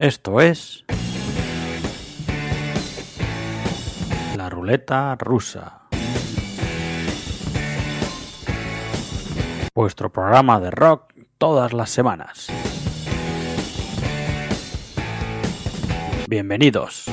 Esto es la ruleta rusa, vuestro programa de rock todas las semanas. Bienvenidos.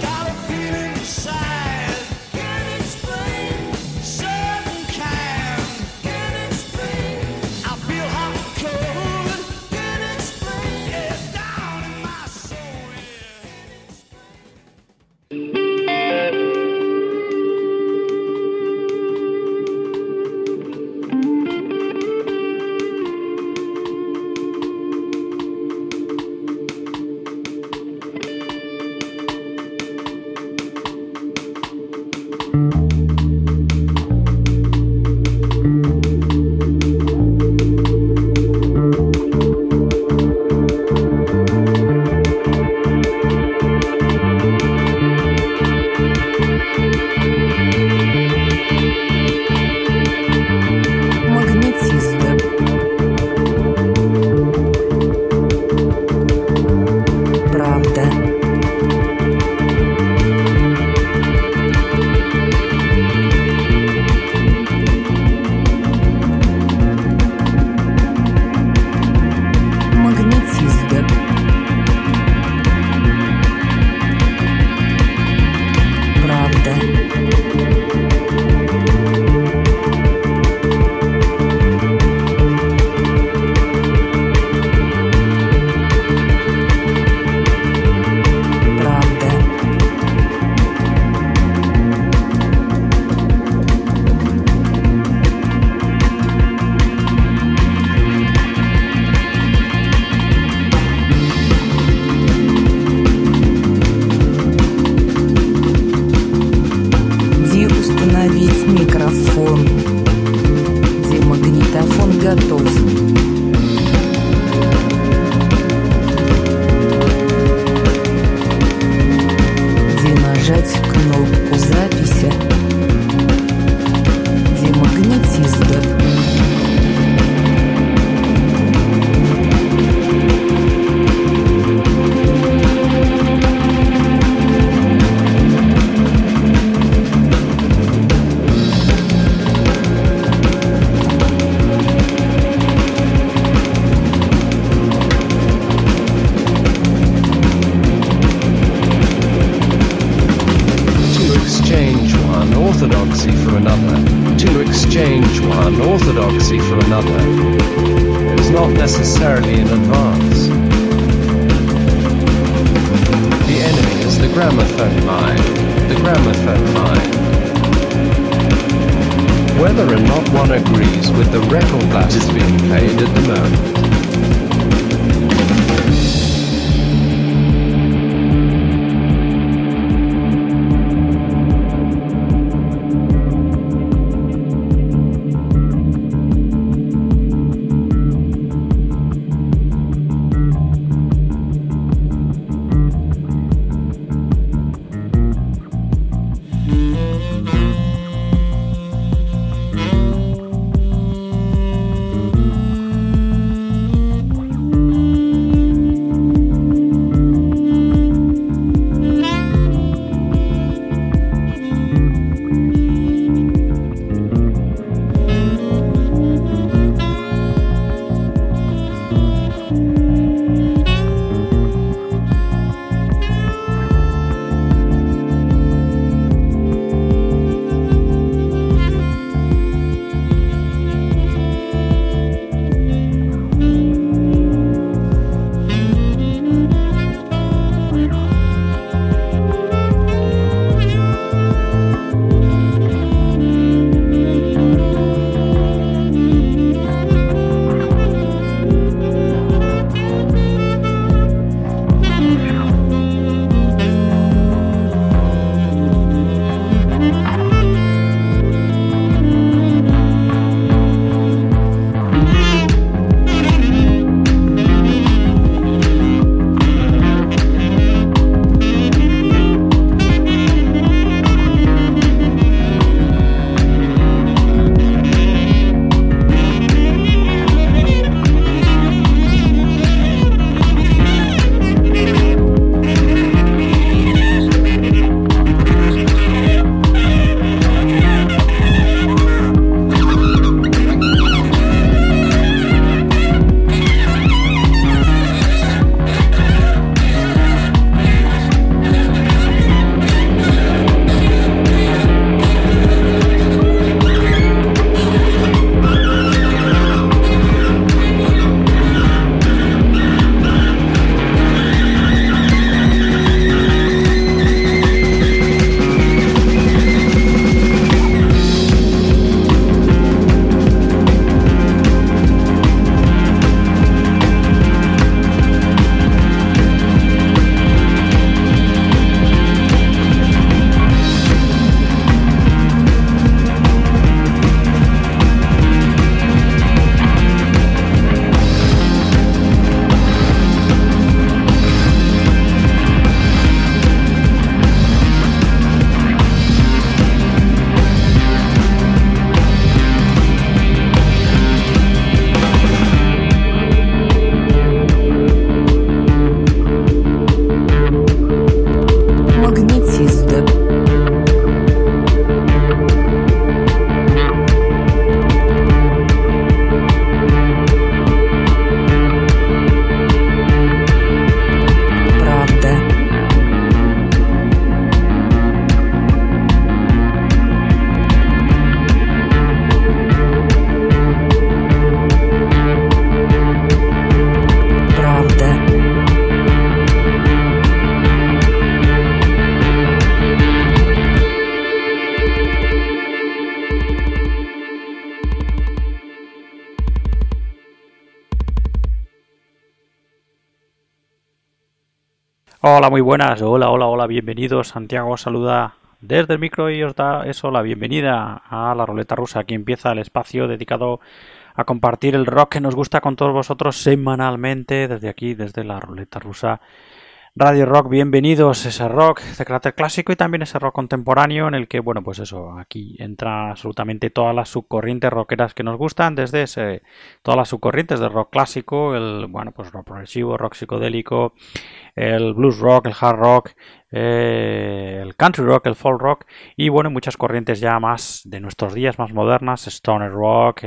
Hola, muy buenas. Hola, bienvenidos. Santiago os saluda desde el micro y os da la bienvenida a la Ruleta Rusa. Aquí empieza el espacio dedicado a compartir el rock que nos gusta con todos vosotros semanalmente desde aquí, desde la Ruleta Rusa. Radio Rock, bienvenidos, ese rock de carácter clásico y también ese rock contemporáneo en el que, bueno, pues eso, aquí entra absolutamente todas las subcorrientes rockeras que nos gustan, desde todas las subcorrientes del rock clásico, pues rock progresivo, rock psicodélico, el blues rock, el hard rock, el country rock, el folk rock y, bueno, muchas corrientes ya más de nuestros días, más modernas, stoner rock,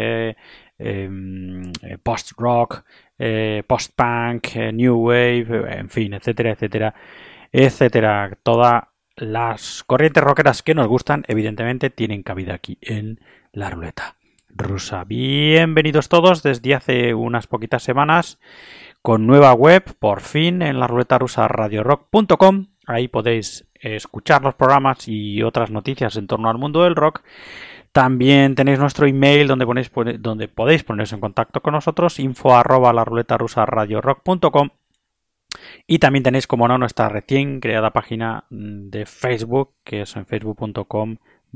post rock, post-punk, new wave, en fin, etcétera. Todas las corrientes rockeras que nos gustan, evidentemente, tienen cabida aquí en la Ruleta Rusa. Bienvenidos todos desde hace unas poquitas semanas con nueva web, por fin, en la Ruleta Rusa radiorock.com. Ahí podéis escuchar los programas y otras noticias en torno al mundo del rock. También tenéis nuestro email donde podéis poneros en contacto con nosotros, info@laruletarusaradiorock.com. Y también tenéis, como no, nuestra recién creada página de Facebook, que es en facebook.com/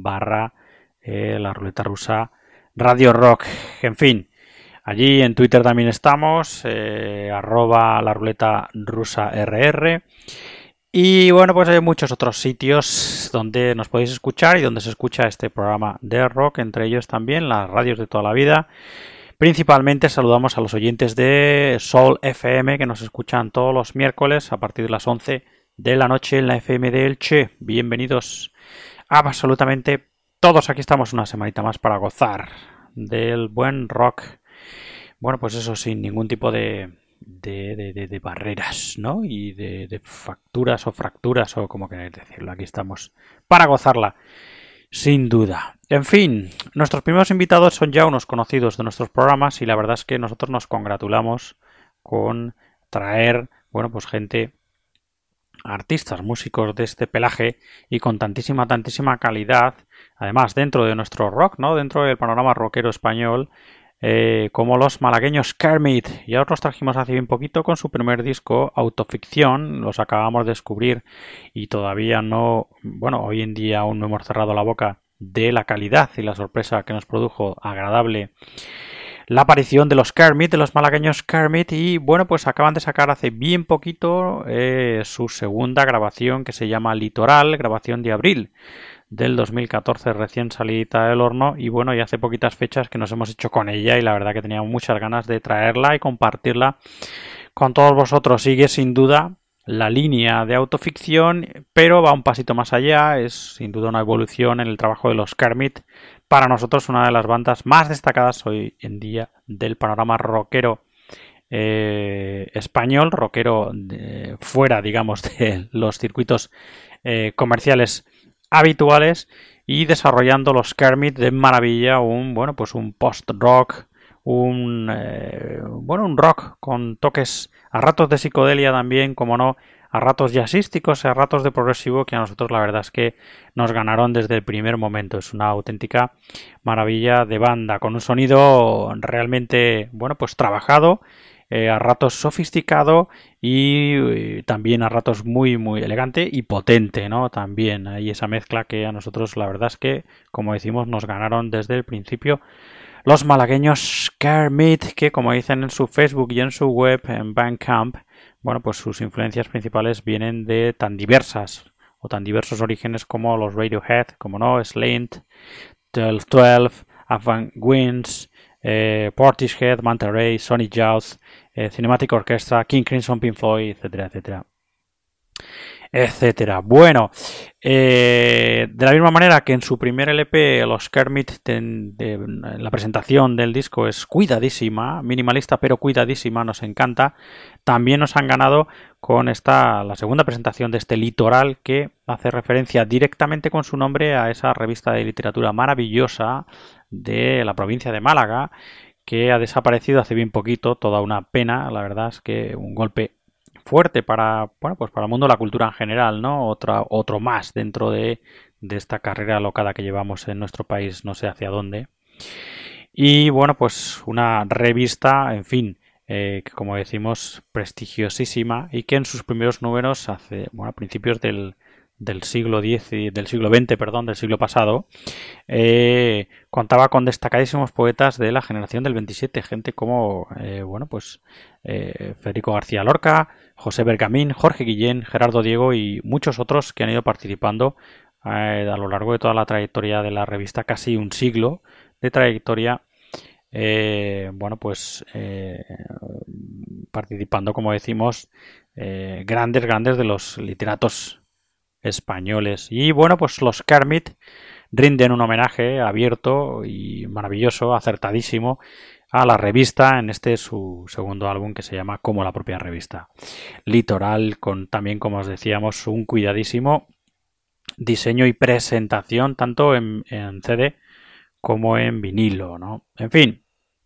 la Ruleta Rusa Radio Rock. En fin, allí en Twitter también estamos, @la Ruleta Rusa RR. Y bueno, pues hay muchos otros sitios donde nos podéis escuchar y donde se escucha este programa de rock, entre ellos también las radios de toda la vida. Principalmente saludamos a los oyentes de Soul FM que nos escuchan todos los miércoles a partir de las 11 de la noche en la FM de Elche. Bienvenidos a absolutamente todos. Aquí estamos una semanita más para gozar del buen rock. Bueno, pues eso sin ningún tipo de barreras, ¿no? Y de facturas o fracturas o como queréis decirlo. Aquí estamos para gozarla, sin duda. En fin, nuestros primeros invitados son ya unos conocidos de nuestros programas y la verdad es que nosotros nos congratulamos con traer, bueno, pues gente, artistas, músicos de este pelaje y con tantísima calidad, además dentro de nuestro rock, ¿no? Dentro del panorama rockero español, como los malagueños Kermit. Ya os los trajimos hace bien poquito con su primer disco, Autoficción. Los acabamos de descubrir y todavía no, bueno, hoy en día aún no hemos cerrado la boca de la calidad y la sorpresa que nos produjo agradable la aparición de los Kermit, de los malagueños Kermit. Y bueno, pues acaban de sacar hace bien poquito su segunda grabación, que se llama Litoral, grabación de abril del 2014, recién salida del horno. Y bueno, y hace poquitas fechas que nos hemos hecho con ella y la verdad que teníamos muchas ganas de traerla y compartirla con todos vosotros. Sigue sin duda la línea de Autoficción, pero va un pasito más allá. Es sin duda una evolución en el trabajo de los Kermit. Para nosotros una de las bandas más destacadas hoy en día del panorama rockero español, rockero fuera, digamos, de los circuitos comerciales habituales, y desarrollando los Kermit de maravilla un post-rock, un rock con toques a ratos de psicodelia también, como no, a ratos jazzísticos, a ratos de progresivo, que a nosotros la verdad es que nos ganaron desde el primer momento. Es una auténtica maravilla de banda, con un sonido realmente, bueno, pues trabajado, a ratos sofisticado y también a ratos muy elegante y potente, ¿no? También hay esa mezcla que a nosotros la verdad es que, como decimos, nos ganaron desde el principio. Los malagueños Kermit, que como dicen en su Facebook y en su web, en Bandcamp, bueno, pues sus influencias principales vienen de tan diversos orígenes como los Radiohead, como no, Slint, 12, Afghan Winds, Portishead, Manta Ray, Sonic Youth, Cinematic Orchestra, King Crimson, Pink Floyd, etcétera. Bueno, de la misma manera que en su primer LP los Kermit, la presentación del disco es cuidadísima, minimalista pero cuidadísima, nos encanta. También nos han ganado con la segunda presentación de este Litoral, que hace referencia directamente con su nombre a esa revista de literatura maravillosa de la provincia de Málaga, que ha desaparecido hace bien poquito. Toda una pena, la verdad es que un golpe fuerte para el mundo de la cultura en general, ¿no? Otro más dentro de esta carrera alocada que llevamos en nuestro país, no sé hacia dónde. Y bueno, pues una revista, en fin, que como decimos prestigiosísima y que en sus primeros números a principios del siglo X y del siglo XX, perdón, del siglo pasado, contaba con destacadísimos poetas de la generación del 27, gente como Federico García Lorca, José Bergamín, Jorge Guillén, Gerardo Diego y muchos otros que han ido participando a lo largo de toda la trayectoria de la revista, casi un siglo de trayectoria, participando, como decimos, grandes de los literatos españoles. Y bueno, pues los Kermit rinden un homenaje abierto y maravilloso, acertadísimo, a la revista en su segundo álbum, que se llama como la propia revista. Litoral, con también, como os decíamos, un cuidadísimo diseño y presentación tanto en CD como en vinilo, ¿no? En fin,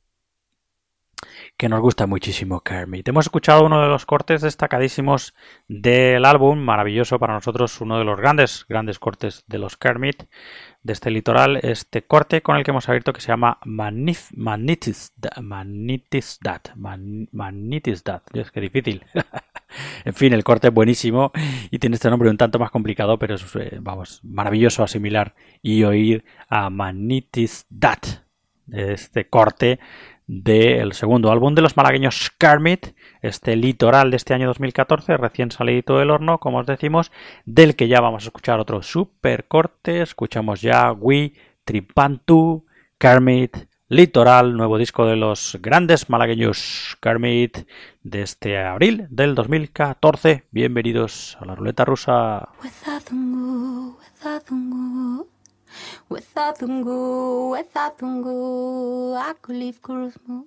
que nos gusta muchísimo Kermit. Hemos escuchado uno de los cortes destacadísimos del álbum, maravilloso para nosotros, uno de los grandes cortes de los Kermit, de este Litoral, este corte con el que hemos abierto, que se llama Magnetisdat. Es que difícil. En fin, el corte es buenísimo y tiene este nombre un tanto más complicado, pero es, maravilloso asimilar y oír a Magnetisdat, este corte del segundo álbum de los malagueños Kermit, este Litoral de este año 2014, recién salido del horno, como os decimos, del que ya vamos a escuchar otro super corte. Escuchamos ya We Tripantu, Kermit, Litoral, nuevo disco de los grandes malagueños Kermit de este abril del 2014. Bienvenidos a la ruleta rusa. Wethathungu, akulif kurusmu.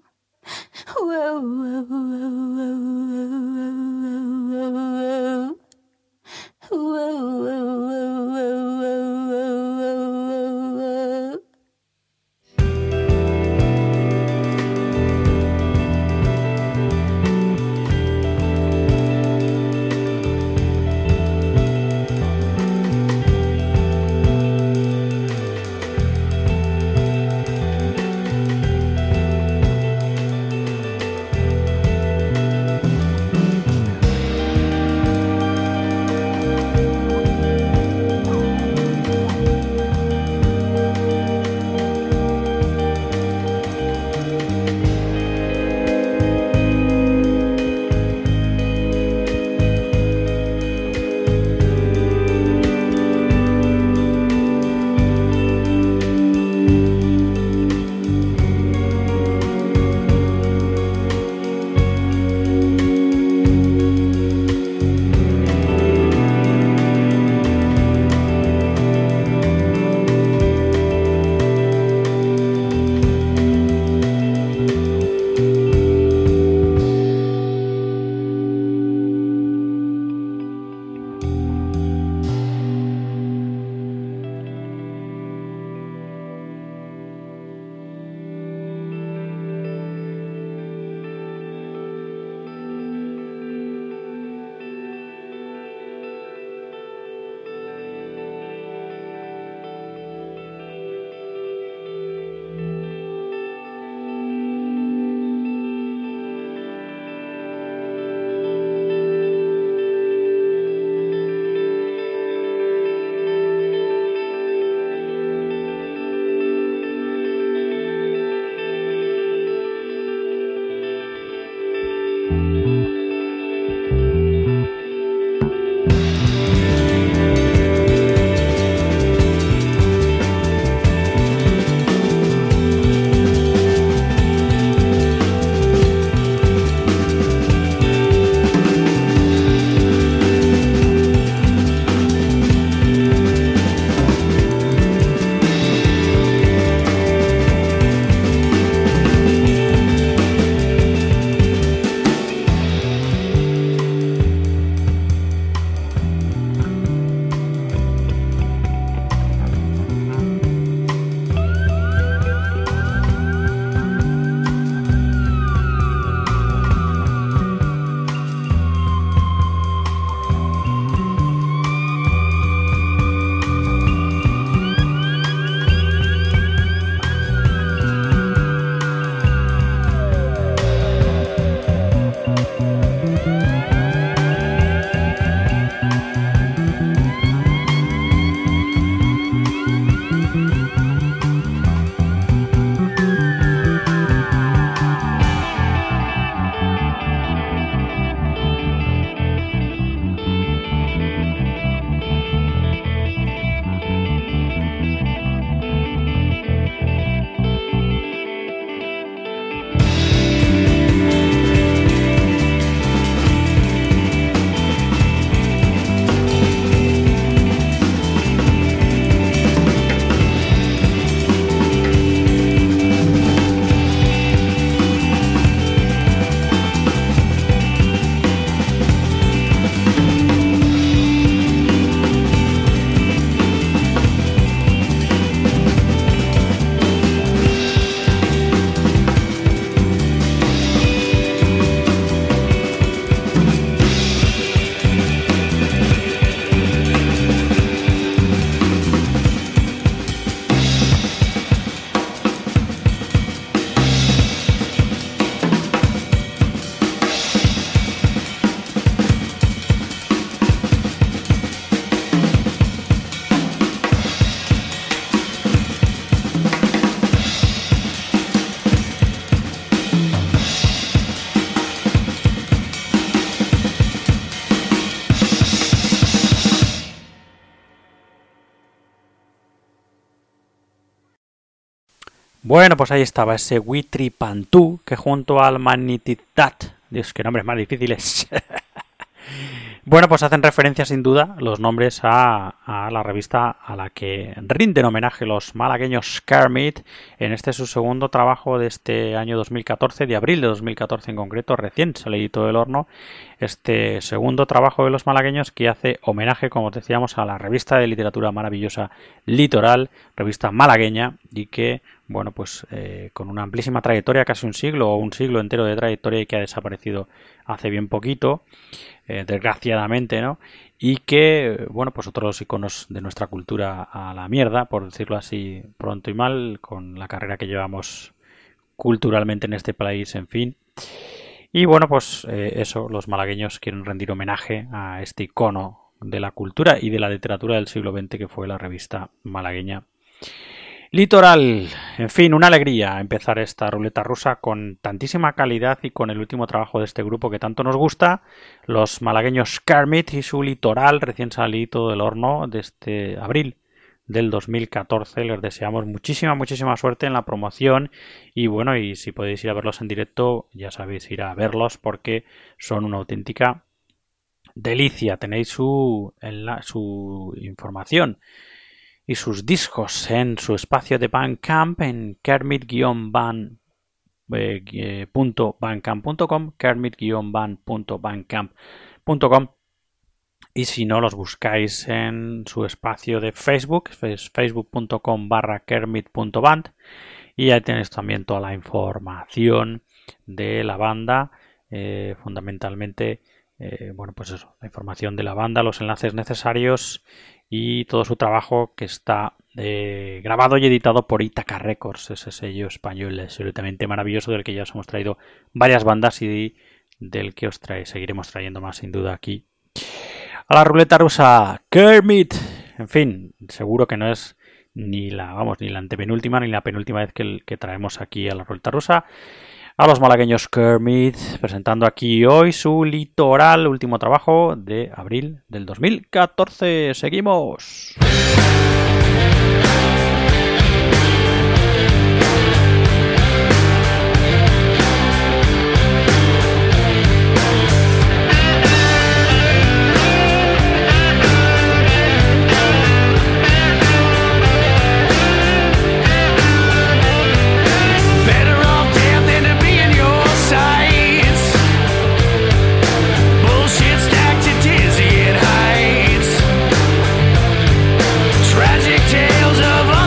Bueno, pues ahí estaba ese Huitripantú que junto al Manititat, Dios, qué nombres más difíciles. Bueno, pues hacen referencia sin duda los nombres a la revista a la que rinden homenaje los malagueños Kermit en este su segundo trabajo de este año 2014, de abril de 2014 en concreto, recién salido del horno, este segundo trabajo de los malagueños que hace homenaje, como decíamos, a la revista de literatura maravillosa Litoral, revista malagueña, y que, bueno, pues con una amplísima trayectoria, casi un siglo o un siglo entero de trayectoria, y que ha desaparecido hace bien poquito, desgraciadamente, ¿no? Y que, bueno, pues otros iconos de nuestra cultura a la mierda, por decirlo así pronto y mal, con la carrera que llevamos culturalmente en este país, en fin. Y bueno, pues eso, los malagueños quieren rendir homenaje a este icono de la cultura y de la literatura del siglo XX que fue la revista malagueña Litoral. En fin, una alegría empezar esta ruleta rusa con tantísima calidad y con el último trabajo de este grupo que tanto nos gusta, los malagueños Kermit y su Litoral, recién salido del horno de este abril del 2014. Les deseamos muchísima suerte en la promoción y bueno, y si podéis ir a verlos en directo, ya sabéis, ir a verlos porque son una auténtica delicia. Tenéis su información y sus discos en su espacio de Bandcamp en kermit-band.bandcamp.com, kermit-band.bandcamp.com, y si no, los buscáis en su espacio de Facebook, es facebook.com/kermit.band, y ahí tenéis también toda la información de la banda, fundamentalmente, bueno, pues eso, la información de la banda, los enlaces necesarios y todo su trabajo que está grabado y editado por Ítaca Records, ese sello español absolutamente maravilloso del que ya os hemos traído varias bandas y del que seguiremos trayendo más sin duda aquí a la ruleta rusa. Kermit, en fin, seguro que no es ni la antepenúltima ni la penúltima vez que traemos aquí a la ruleta rusa a los malagueños Kermit, presentando aquí hoy su Litoral, último trabajo de abril del 2014. ¡Seguimos! Tragic tales of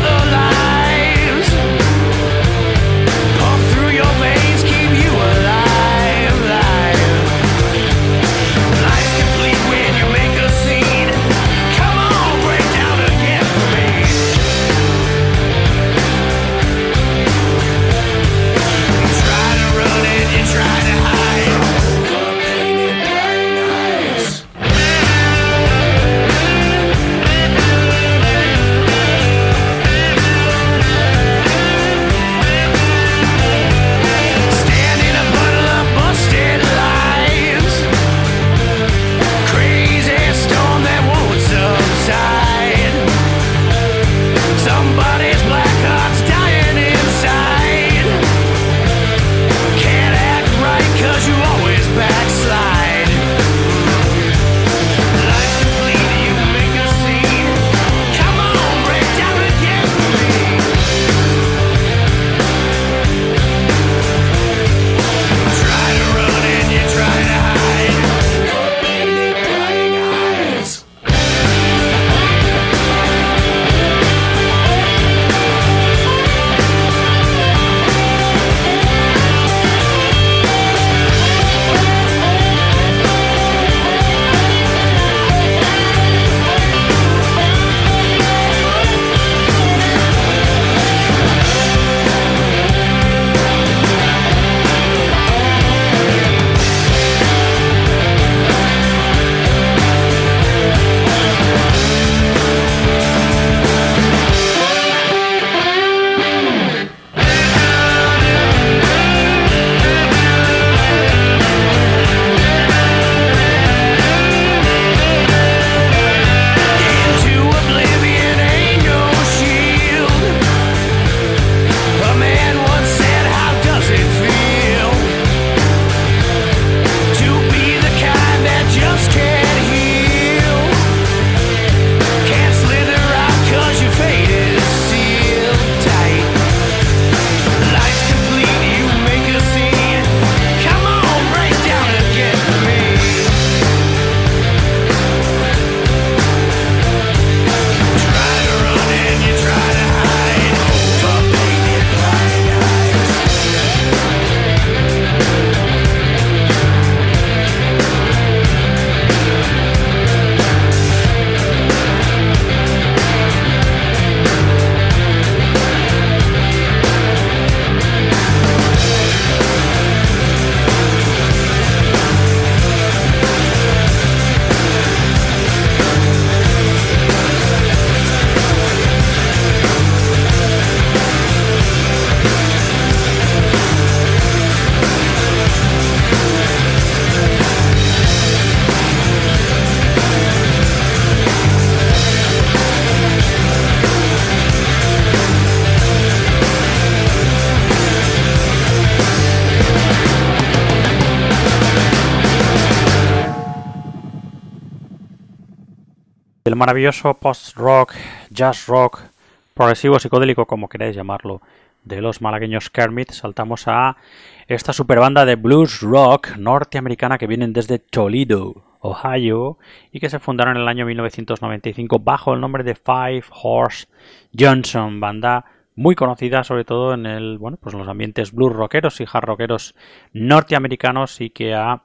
Del maravilloso post-rock, jazz rock, progresivo, psicodélico, como queráis llamarlo, de los malagueños Kermit, saltamos a esta superbanda de blues rock norteamericana que vienen desde Toledo, Ohio, y que se fundaron en el año 1995 bajo el nombre de Five Horse Johnson, banda muy conocida sobre todo en los ambientes blues rockeros y hard rockeros norteamericanos y que ha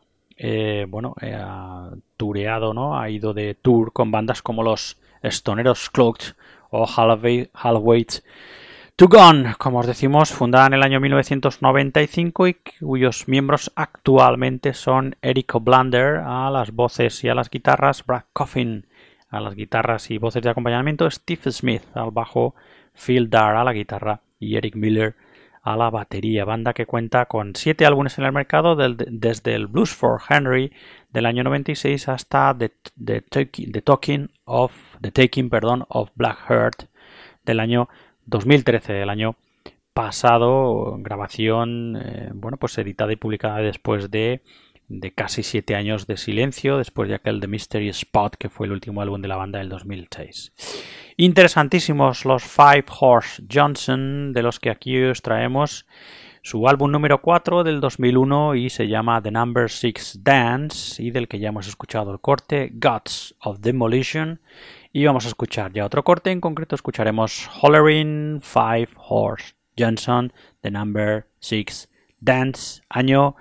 tureado, ¿no? Ha ido de tour con bandas como los Stoneros Cloaked o Halfway to Gone, como os decimos, fundada en el año 1995 y cuyos miembros actualmente son Eric O'Blander a las voces y a las guitarras, Brad Coffin a las guitarras y voces de acompañamiento, Steve Smith al bajo, Phil Darr a la guitarra y Eric Miller a la batería. Banda que cuenta con 7 álbumes en el mercado desde el Blues for Henry del año 96 hasta The Taking of Black Heart del año 2013, el año pasado, grabación editada y publicada después de casi 7 años de silencio, después de aquel The Mystery Spot, que fue el último álbum de la banda del 2006. Interesantísimos los Five Horse Johnson, de los que aquí os traemos su álbum número 4 del 2001 y se llama The Number 6 Dance, y del que ya hemos escuchado el corte Gods of Demolition, y vamos a escuchar ya otro corte. En concreto escucharemos Hollering Five Horse Johnson, The Number 6 Dance, año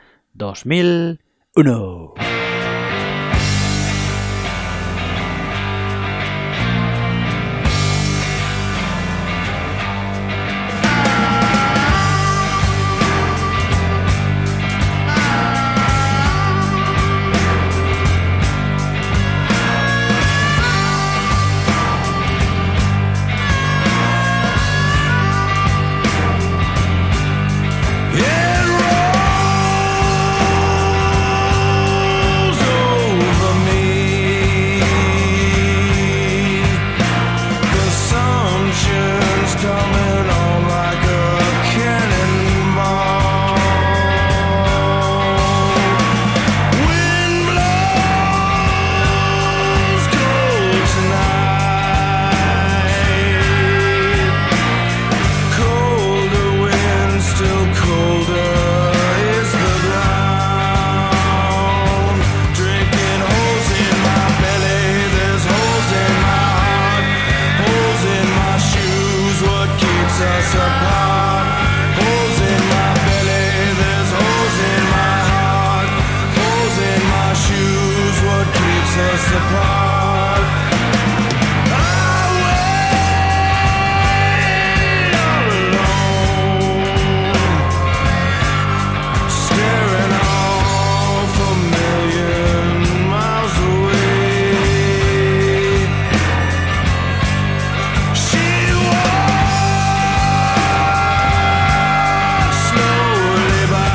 2001.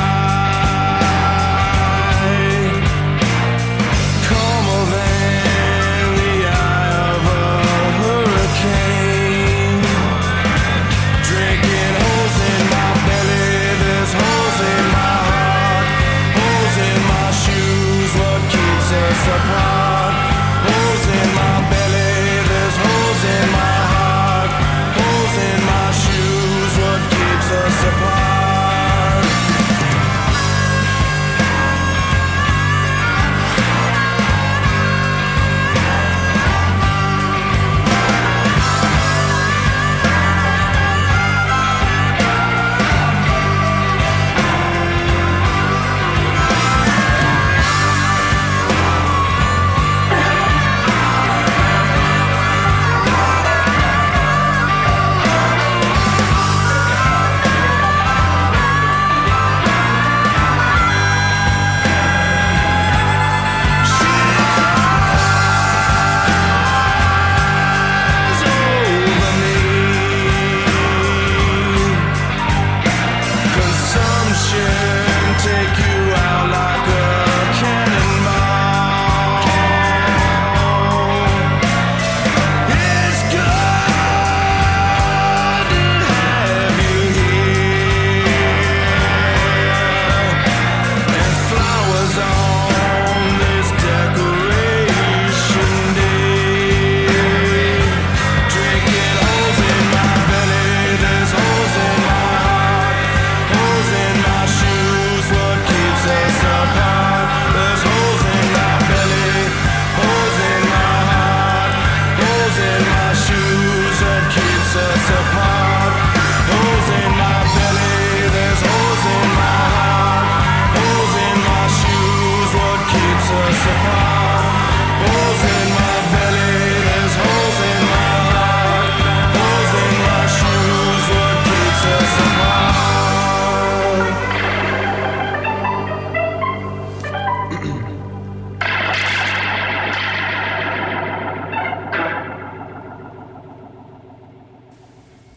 Come over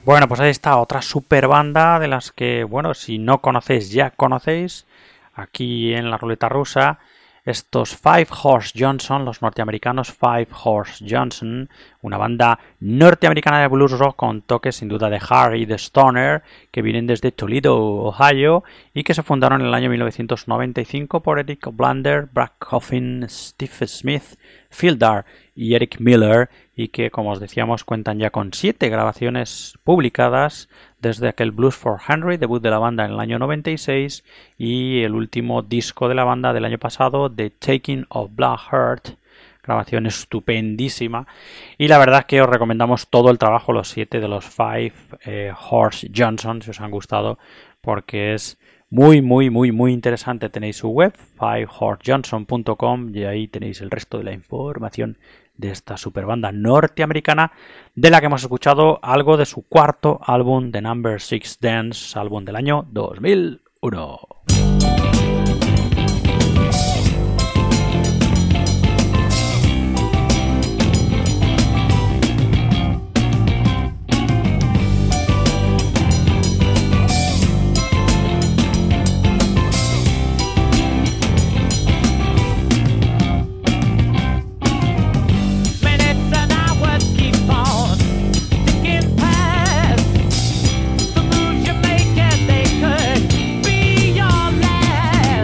Bueno, pues ahí está otra super banda de las que, bueno, si no conocéis, ya conocéis. Aquí en la ruleta rusa, estos Five Horse Johnson, los norteamericanos Five Horse Johnson, una banda norteamericana de blues rock con toques sin duda de hard y de stoner, que vienen desde Toledo, Ohio, y que se fundaron en el año 1995 por Eric Blander, Brad Coffin, Steve Smith, Phil Dar y Eric Miller, y que, como os decíamos, cuentan ya con 7 grabaciones publicadas desde aquel Blues for Henry, debut de la banda en el año 96, y el último disco de la banda del año pasado, The Taking of Black Heart, grabación estupendísima, y la verdad es que os recomendamos todo el trabajo, los 7 de los Five Horse Johnson, si os han gustado, porque es muy interesante. Tenéis su web, fivehorsejohnson.com, y ahí tenéis el resto de la información de esta super banda norteamericana, de la que hemos escuchado algo de su cuarto álbum, The Number 6 Dance, álbum del año 2001. The moves you make, and they could be your last.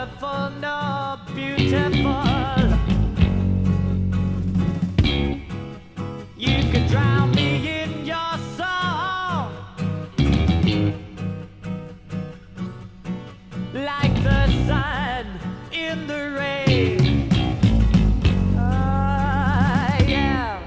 wonderful nor beautiful. You could drown me in your song, like the sun in the rain. Yeah.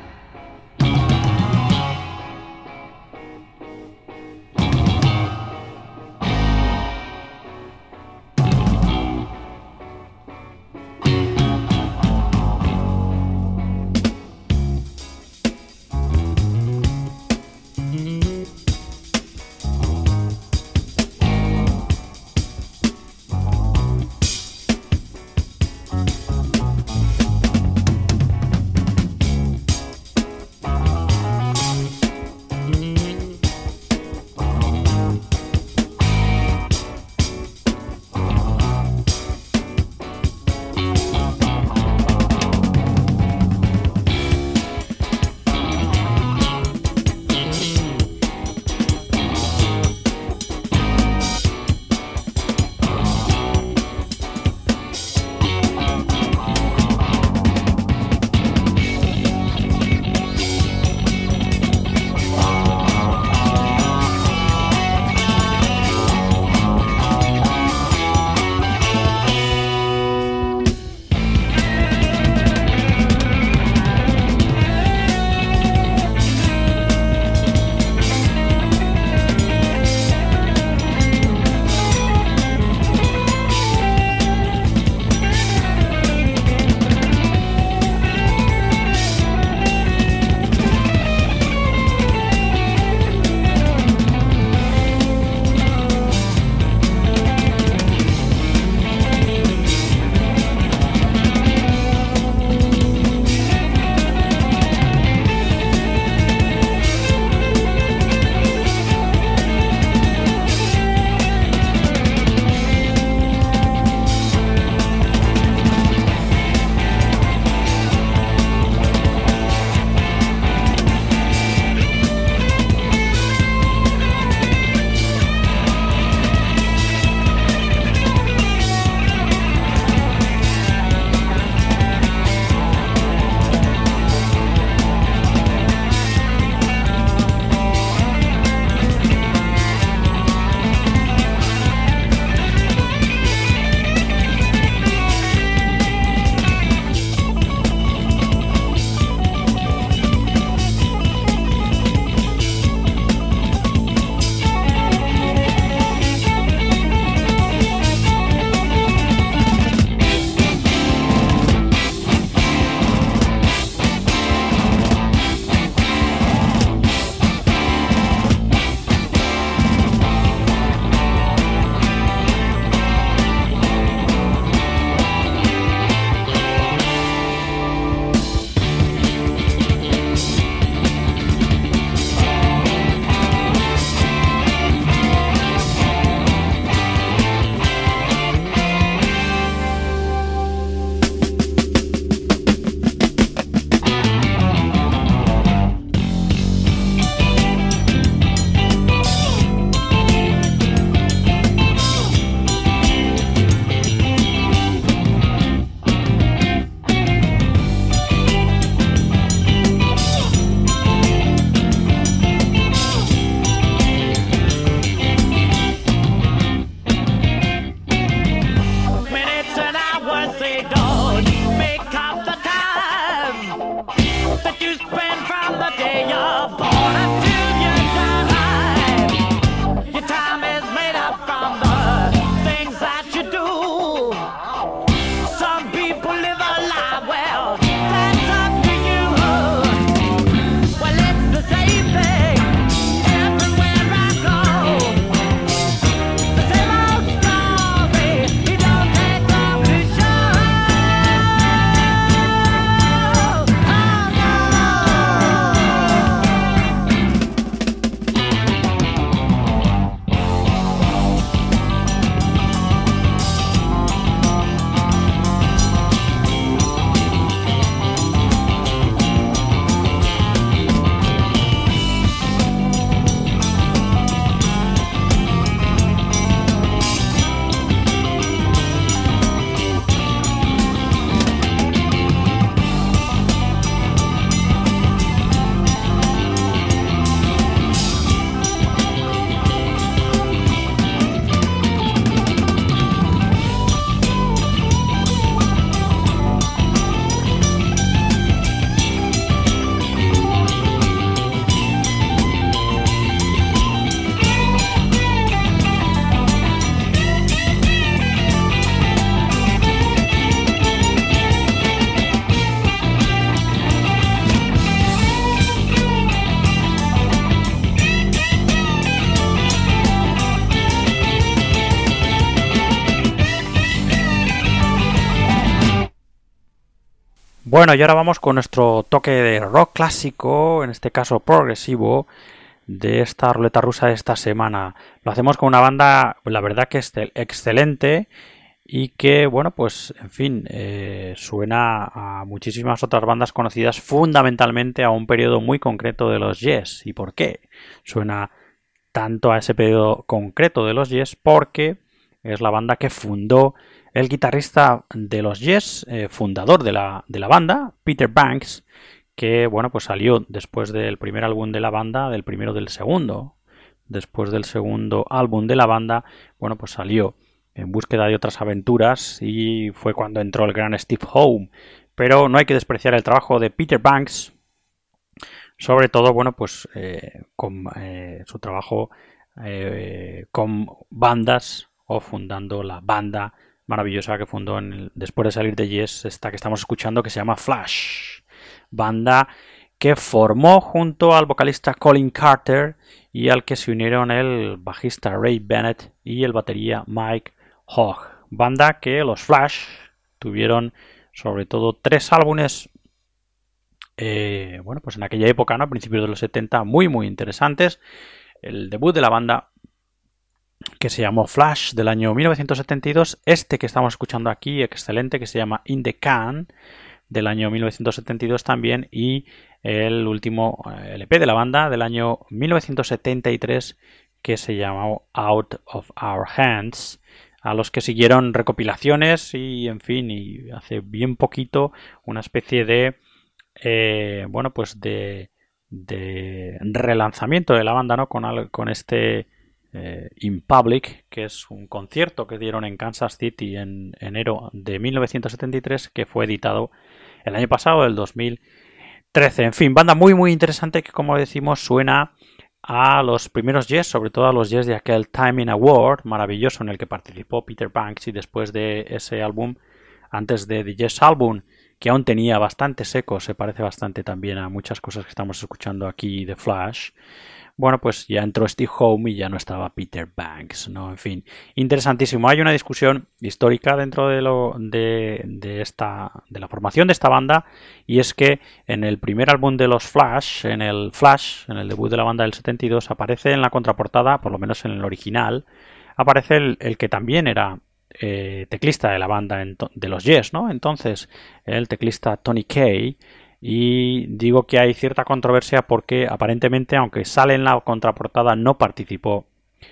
Bueno, y ahora vamos con nuestro toque de rock clásico, en este caso progresivo, de esta ruleta rusa de esta semana. Lo hacemos con una banda, la verdad que es excelente y que, bueno, pues, en fin, suena a muchísimas otras bandas conocidas, fundamentalmente a un periodo muy concreto de los Yes. ¿Y por qué? Suena tanto a ese periodo concreto de los Yes porque es la banda que fundó el guitarrista de los Yes, fundador de la banda, Peter Banks, que bueno, pues salió después del primer álbum de la banda, del primero del segundo. Después del segundo álbum de la banda, bueno, pues salió en búsqueda de otras aventuras y fue cuando entró el gran Steve Howe. Pero no hay que despreciar el trabajo de Peter Banks, sobre todo, bueno, pues con su trabajo con bandas o fundando la banda maravillosa que fundó después de salir de Yes, esta que estamos escuchando, que se llama Flash, banda que formó junto al vocalista Colin Carter y al que se unieron el bajista Ray Bennett y el batería Mike Hogg. Banda que los Flash tuvieron sobre todo 3 álbumes, bueno, pues en aquella época, ¿no? A principios de los 70, muy muy interesantes. El debut de la banda, que se llamó Flash, del año 1972, este que estamos escuchando aquí, excelente, que se llama In the Can, del año 1972 también, y el último LP de la banda del año 1973, que se llamó Out of Our Hands, a los que siguieron recopilaciones y, en fin, y hace bien poquito una especie de bueno, pues de relanzamiento de la banda, ¿no? Con este In Public, que es un concierto que dieron en Kansas City en enero de 1973, que fue editado el año pasado, el 2013. En fin, banda muy muy interesante que, como decimos, suena a los primeros Yes, sobre todo a los Yes de aquel Time in Award maravilloso en el que participó Peter Banks, y después de ese álbum, antes de The Yes Album, que aún tenía bastante seco, se parece bastante también a muchas cosas que estamos escuchando aquí de Flash. Bueno, pues ya entró Steve Howe y ya no estaba Peter Banks, ¿no? En fin, interesantísimo. Hay una discusión histórica dentro de la formación de esta banda, y es que en el primer álbum de los Flash, en el debut de la banda del 72, aparece en la contraportada, por lo menos en el original, aparece el que también era teclista de la banda de los Yes, ¿no? Entonces, el teclista Tony Kaye. Y digo que hay cierta controversia porque aparentemente, aunque sale en la contraportada, no participó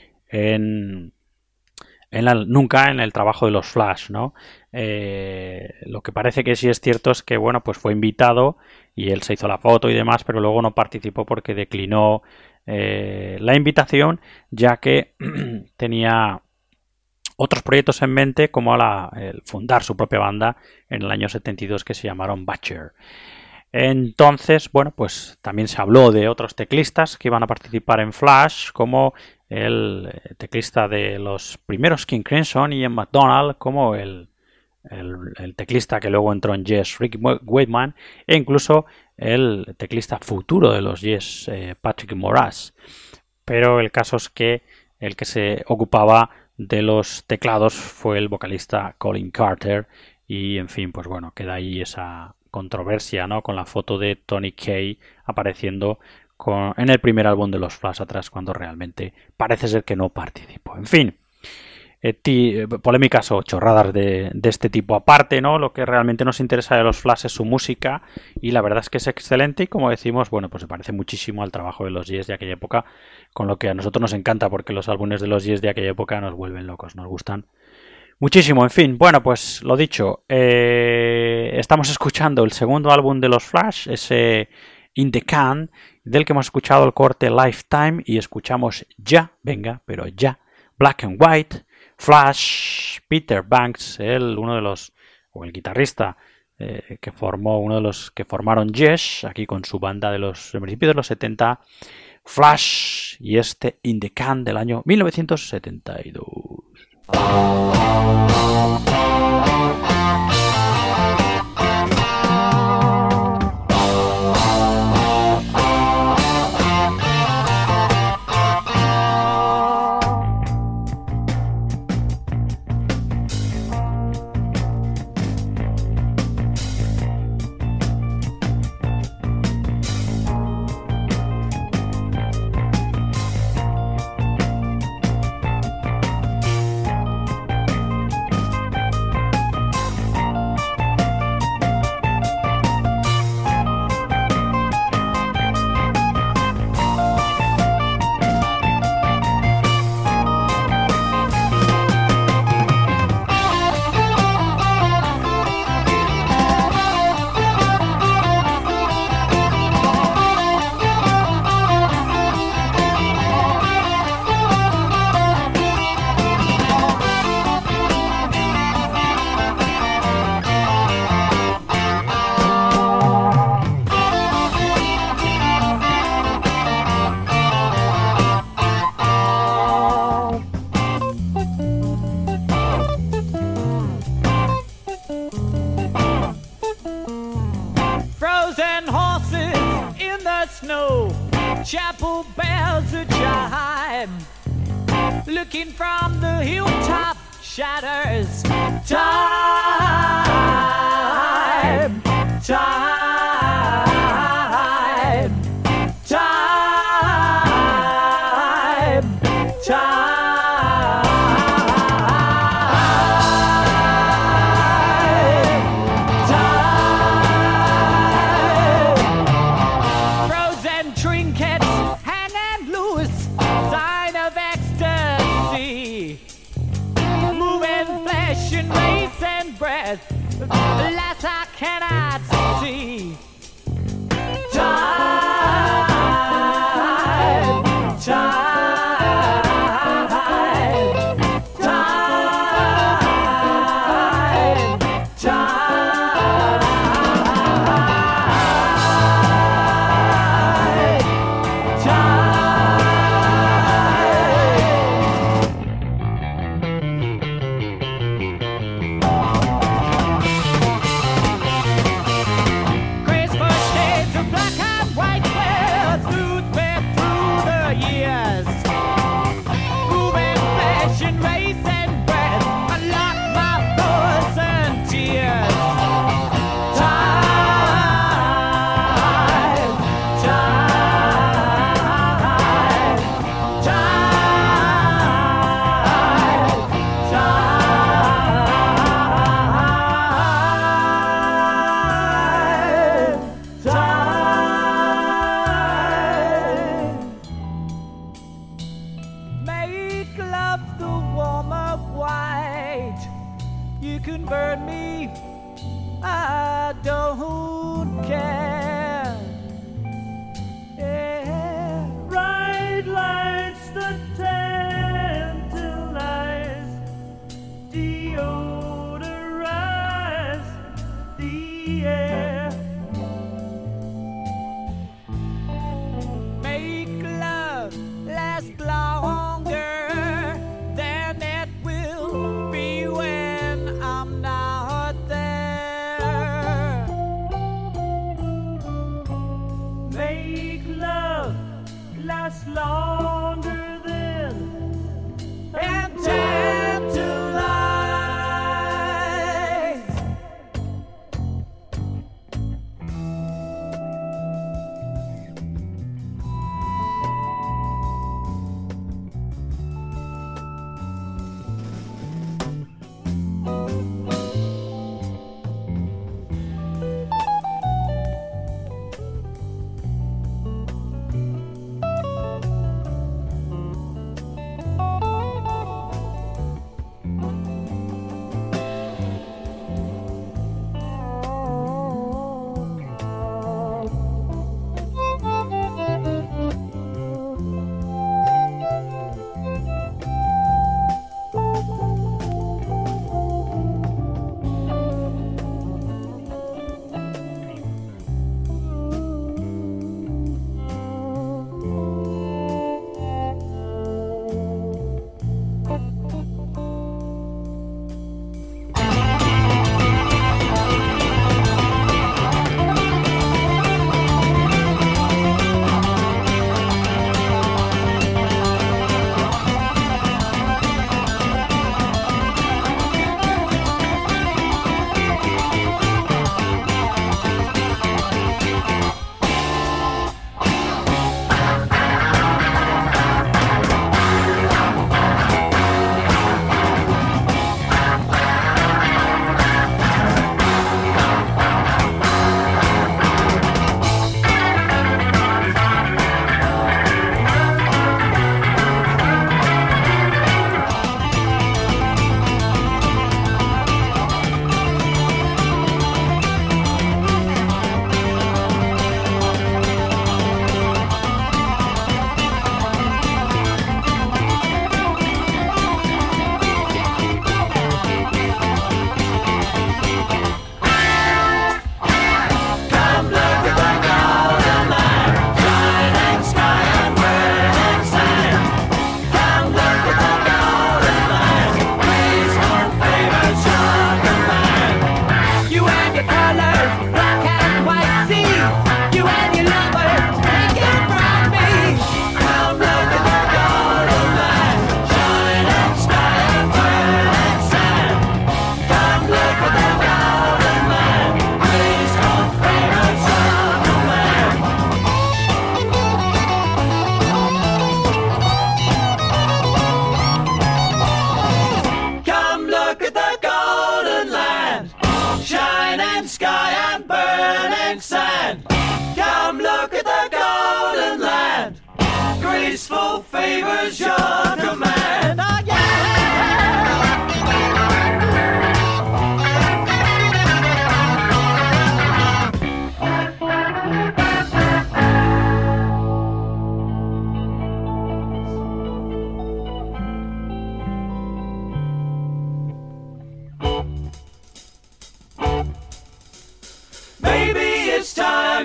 nunca en el trabajo de los Flash, ¿no? Lo que parece que sí es cierto es que, bueno, pues fue invitado y él se hizo la foto y demás, pero luego no participó porque declinó la invitación, ya que tenía otros proyectos en mente, como el fundar su propia banda en el año 72, que se llamaron Butcher. Entonces, bueno, pues también se habló de otros teclistas que iban a participar en Flash, como el teclista de los primeros King Crimson, Ian McDonald, como el teclista que luego entró en Yes, Rick Wakeman, e incluso el teclista futuro de los Yes, Patrick Moraz. Pero el caso es que el que se ocupaba de los teclados fue el vocalista Colin Carter, y en fin, pues bueno, queda ahí esa controversia, ¿no? Con la foto de Tony Kaye apareciendo en el primer álbum de los Flash atrás, cuando realmente parece ser que no participó. En fin, polémicas o chorradas de este tipo aparte, ¿no? Lo que realmente nos interesa de los Flash es su música, y la verdad es que es excelente, y como decimos, bueno, pues se parece muchísimo al trabajo de los Yes de aquella época, con lo que a nosotros nos encanta, porque los álbumes de los Yes de aquella época nos vuelven locos, nos gustan muchísimo. En fin, bueno, pues lo dicho, estamos escuchando el segundo álbum de los Flash, ese In the Can, del que hemos escuchado el corte Lifetime, y escuchamos ya, venga, pero ya, Black and White, Flash, Peter Banks, el guitarrista que formó, uno de los que formaron Yes, aquí con su banda de principios de los 70, Flash, y este In the Can del año 1972. chapel bells a chime, looking from the hilltop shatters. Time, time, time, time. Last I cannot see. Time, time, time,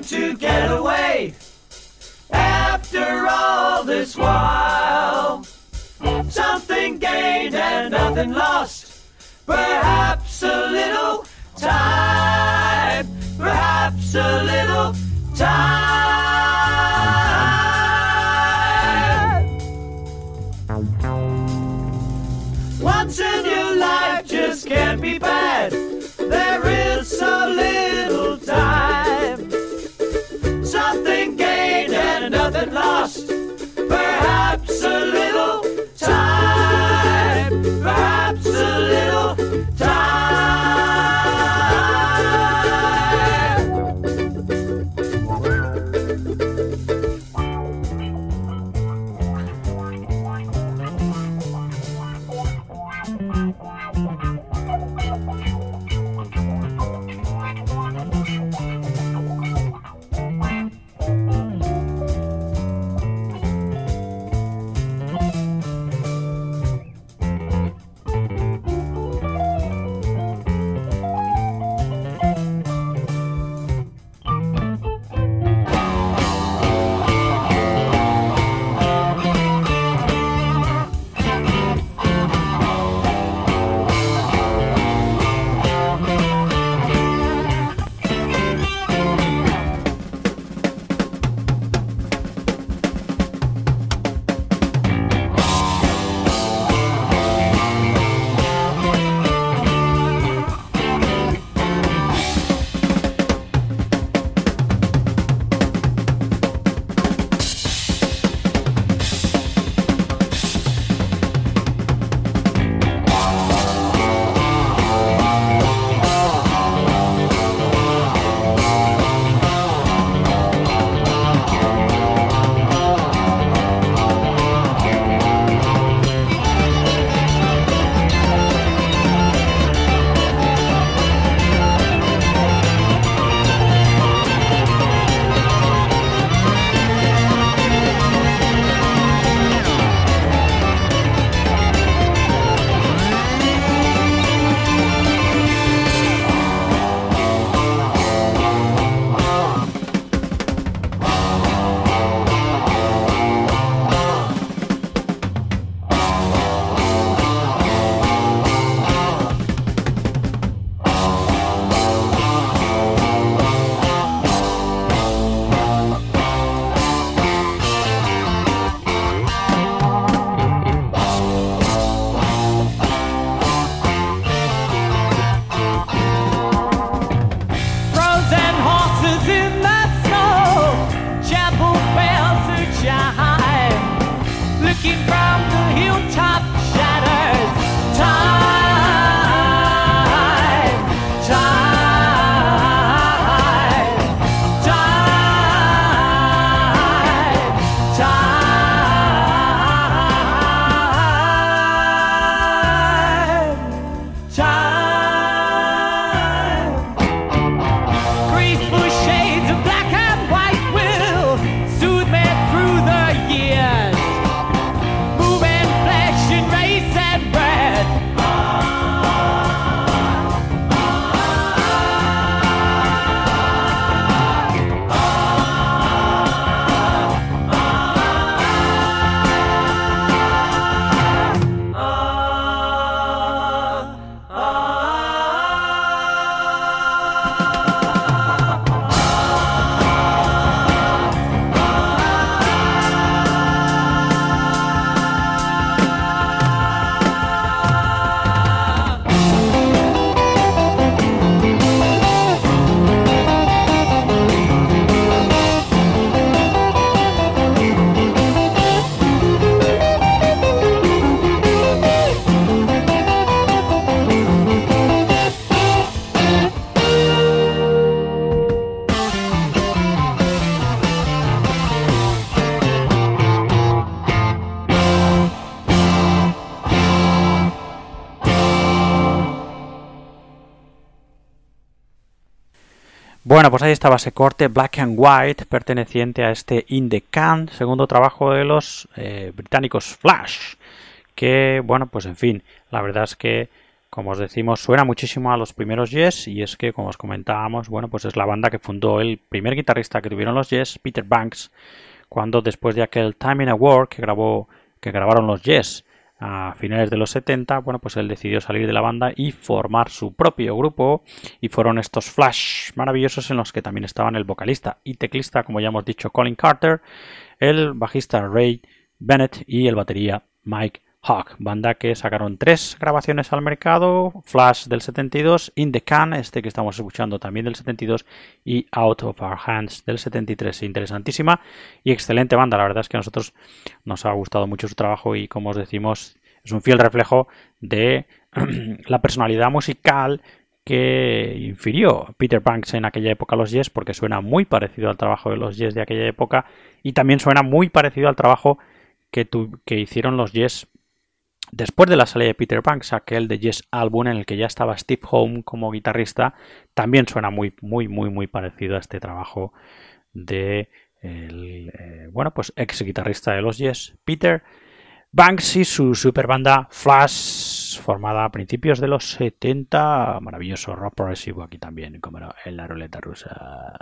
to get away after all this while. Something gained and nothing lost. Perhaps a little time. Perhaps a little time. Once in your life just can't be bad. There is so little time. Something gained and nothing lost. Perhaps a little time. Perhaps a little time. Bueno, pues ahí estaba ese corte Black and White perteneciente a este In the Can, segundo trabajo de los británicos Flash, que, bueno, pues en fin, la verdad es que como os decimos, suena muchísimo a los primeros Yes, y es que, como os comentábamos, bueno, pues es la banda que fundó el primer guitarrista que tuvieron los Yes, Peter Banks, cuando después de aquel Time in a War que grabaron los Yes a finales de los 70, bueno, pues él decidió salir de la banda y formar su propio grupo, y fueron estos Flash maravillosos en los que también estaban el vocalista y teclista, como ya hemos dicho, Colin Carter, el bajista Ray Bennett y el batería Mike Hawk, banda que sacaron 3 grabaciones al mercado: Flash del 72, In the Can, este que estamos escuchando también del 72, y Out of Our Hands del 73. Interesantísima y excelente banda, la verdad es que a nosotros nos ha gustado mucho su trabajo, y como os decimos, es un fiel reflejo de la personalidad musical que infirió Peter Banks en aquella época a los Yes, porque suena muy parecido al trabajo de los Yes de aquella época, y también suena muy parecido al trabajo que hicieron los Yes después de la salida de Peter Banks, aquel de Yes álbum en el que ya estaba Steve Howe como guitarrista. También suena muy parecido a este trabajo de bueno, pues ex guitarrista de los Yes, Peter Banks, y su super banda Flash, formada a principios de los 70. Maravilloso rock progresivo aquí también, como en la ruleta rusa.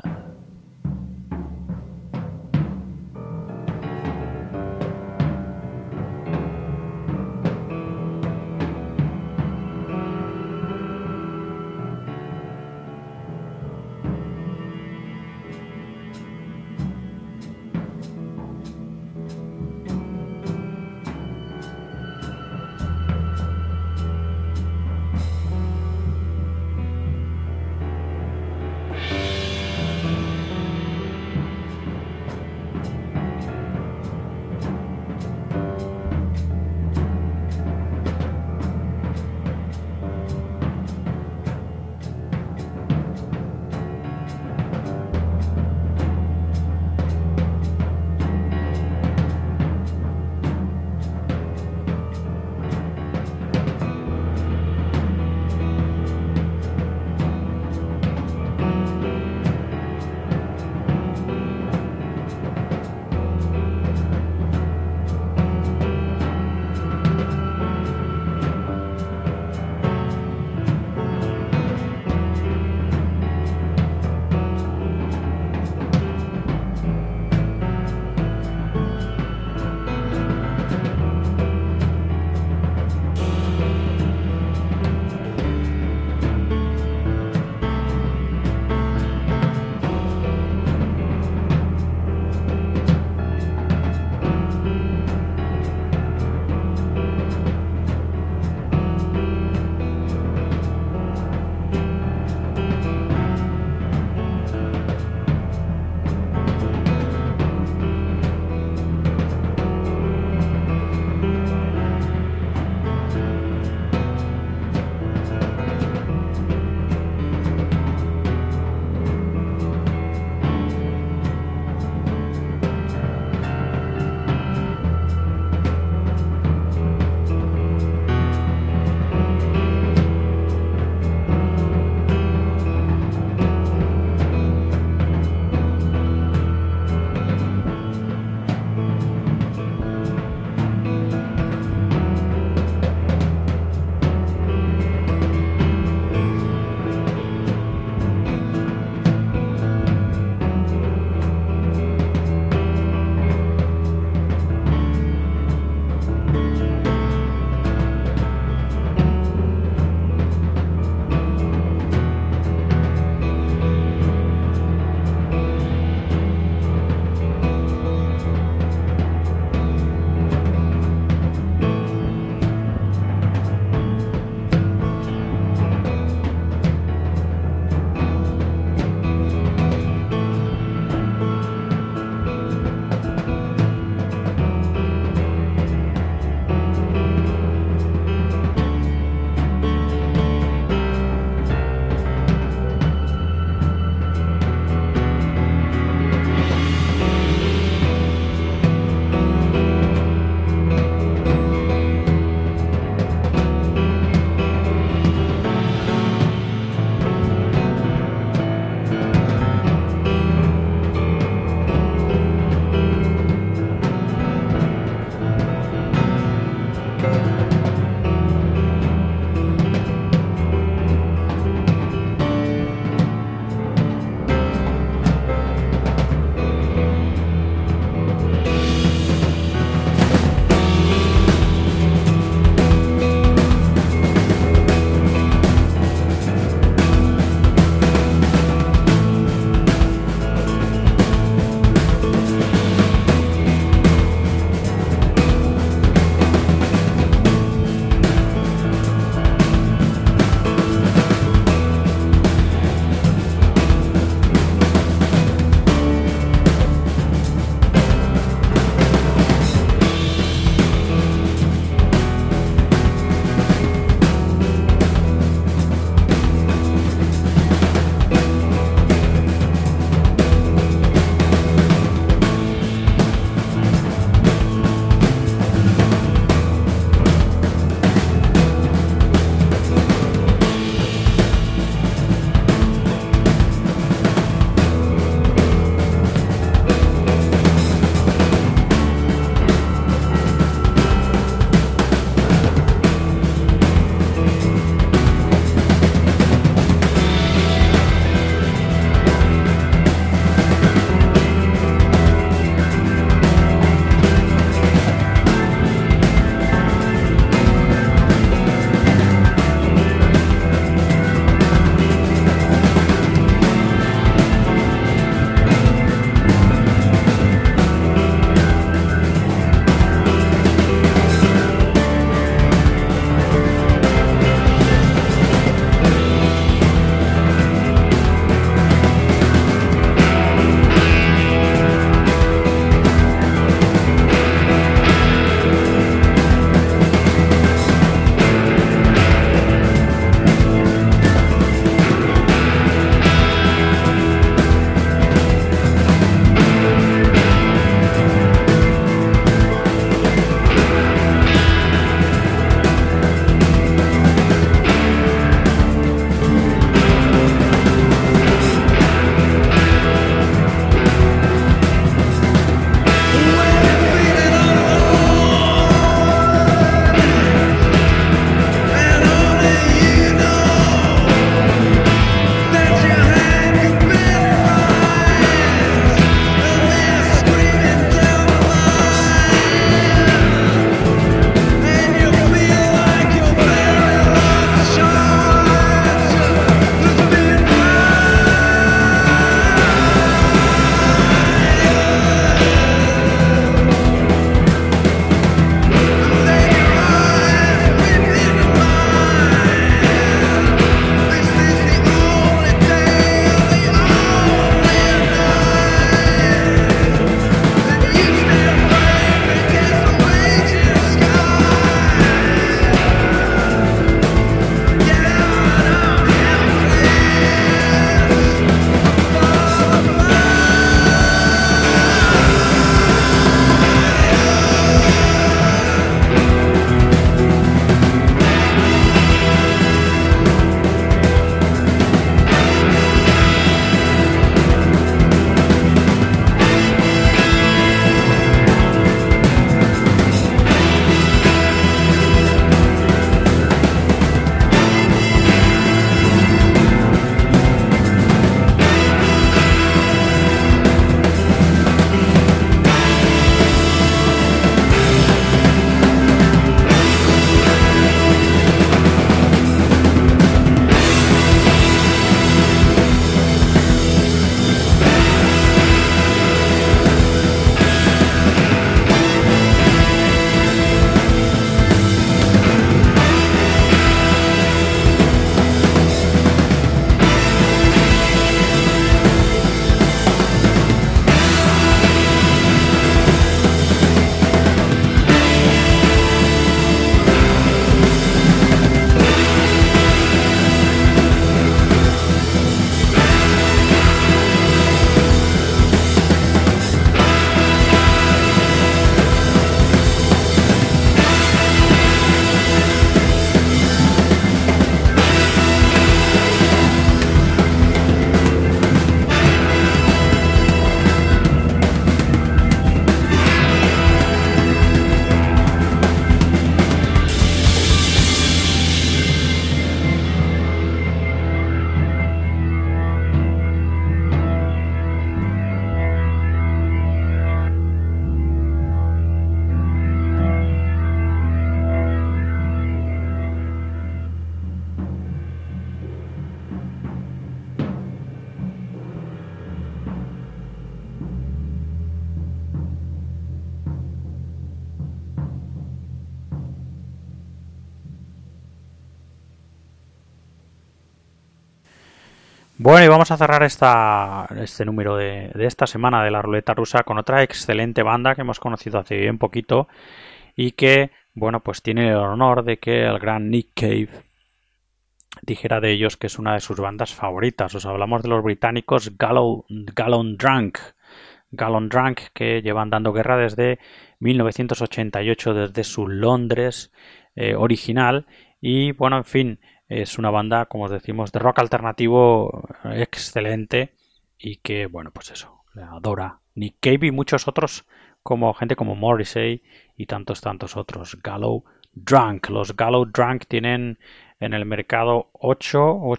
Bueno, y vamos a cerrar este número de esta semana de la Ruleta Rusa con otra excelente banda que hemos conocido hace bien poquito y que, bueno, pues tiene el honor de que el gran Nick Cave dijera de ellos que es una de sus bandas favoritas. Os hablamos de los británicos Gallon Drunk, que llevan dando guerra desde 1988, desde su Londres original. Y bueno, en fin, es una banda, como os decimos, de rock alternativo excelente y que, bueno, pues eso, le adora Nick Cave y muchos otros, como gente como Morrissey y tantos otros. Los Gallow Drunk tienen en el mercado 8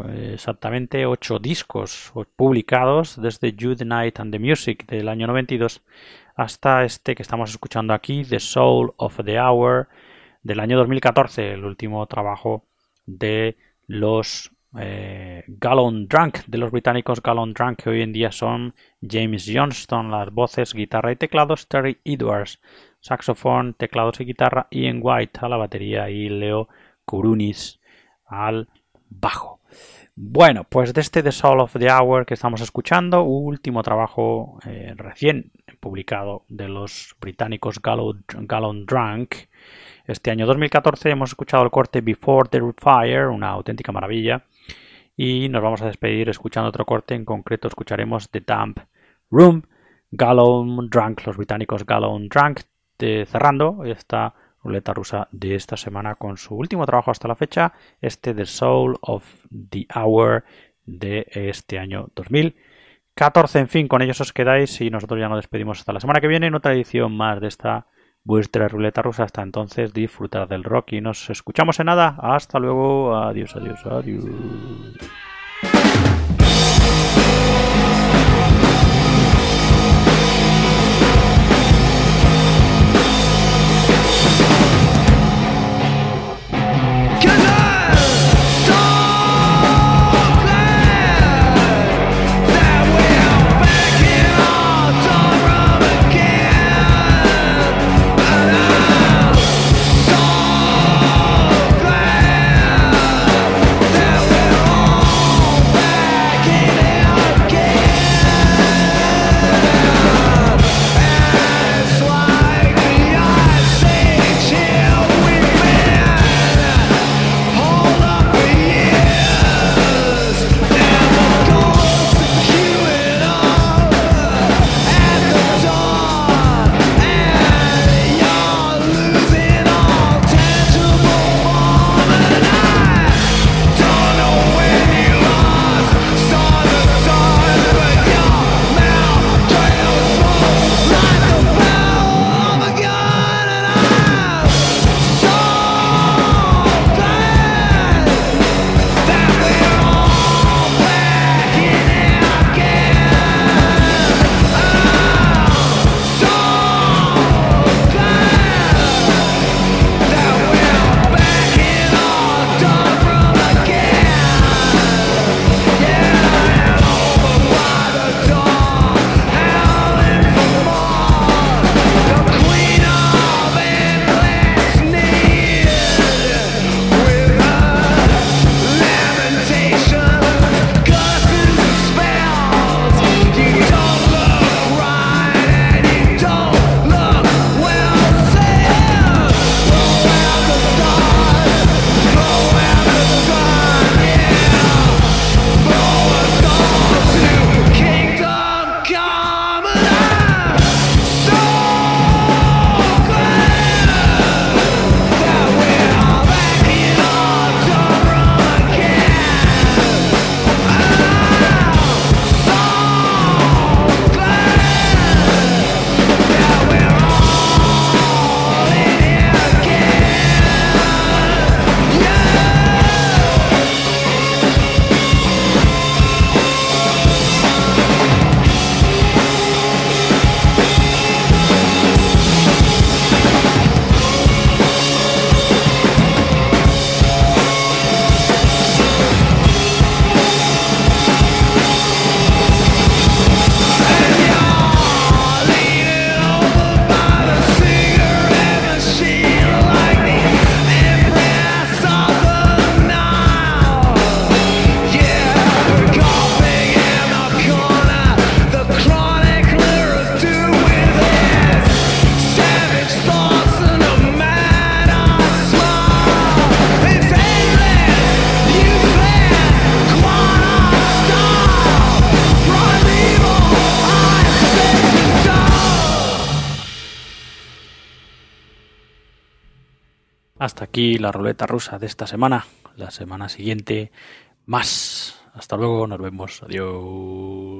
discos publicados desde You, the Night and the Music del año 92 hasta este que estamos escuchando aquí, The Soul of the Hour del año 2014, el último trabajo de los Gallon Drunk, de los británicos Gallon Drunk, que hoy en día son James Johnston, las voces, guitarra y teclados, Terry Edwards, saxofón, teclados y guitarra, Ian White a la batería y Leo Kourounis al bajo. Bueno, pues desde The Soul of the Hour que estamos escuchando, último trabajo recién publicado de los británicos Gallon Drunk. Este año 2014 hemos escuchado el corte Before the Fire, una auténtica maravilla, y nos vamos a despedir escuchando otro corte. En concreto escucharemos The Damp Room, Gallon Drunk, los británicos Gallon Drunk, cerrando esta ruleta rusa de esta semana con su último trabajo hasta la fecha, The Soul of the Hour de este año 2014. En fin, con ellos os quedáis y nosotros ya nos despedimos hasta la semana que viene en otra edición más de esta vuestra ruleta rusa. Hasta entonces, disfrutar del rock y nos escuchamos en nada. Hasta luego. Adiós. Hasta aquí la ruleta rusa de esta semana. La semana siguiente más. Hasta luego, nos vemos. Adiós.